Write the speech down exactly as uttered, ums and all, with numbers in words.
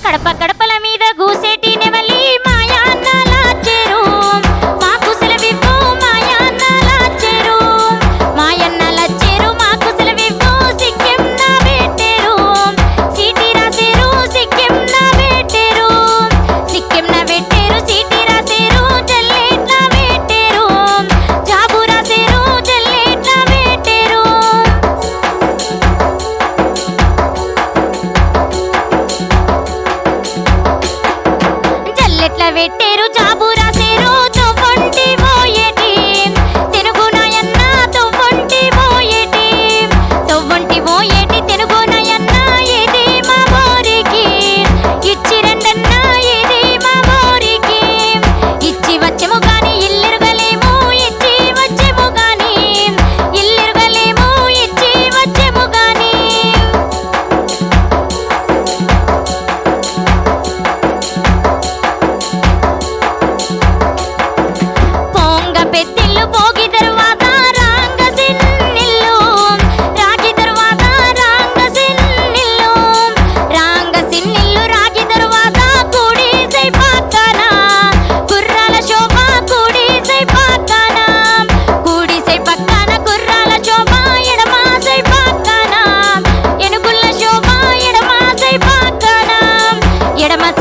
గడప గడపల మీద గూసేటి నెమలి మాయా అన్నలాచెరు మాకు సెలవివ్వు మాయా అన్నలాచెరు మాయన్నలాచెరు మాకు సెలవివ్వు సిక్కిం నా పెట్టెరు సీటీ రాసేరు సిక్కిం నా పెట్టెరు సిక్కిం నా పెట్టెరు సీటీ రాసేరు జల్లెట్ల పెట్టెరు జాబు రాసేరు జల్లెట్ల పెట్టెరు జల్లెట్ల పెట్టెరు జాబు రాసేరు తొవ్వంటి పోయేటి తెలుగు నాయన్న తొవ్వంటి పోయేటి తొవ్వంటి పోయేటి తెలుగు నాయన్న ఇది మా ఊరికి ఇచ్చి రెండన్న ఇది మా ఊరికి ఇచ్చి వచ్చెము గాని ఇల్లెరుగలేము ఇచ్చి వచ్చెము గాని ఇల్లెరుగలేము ఇచ్చి వచ్చెము గాని పొంగ పెద్దిల్లు పోగి తరువాత రాంగ సిన్నిల్లు రాగి తరువాత రాంగ సిన్నిల్లు రాంగ సిన్నిల్లు రాగి తరువాత కూడిసై పక్కన గుర్రాల శోభ కూడిసై పక్కన కూడిసై పక్కన గుర్రాల శోభ ఎడమాసై పక్కన ఎనుగుల్ల శోభ ఎడమాసై పక్కన ఎడమ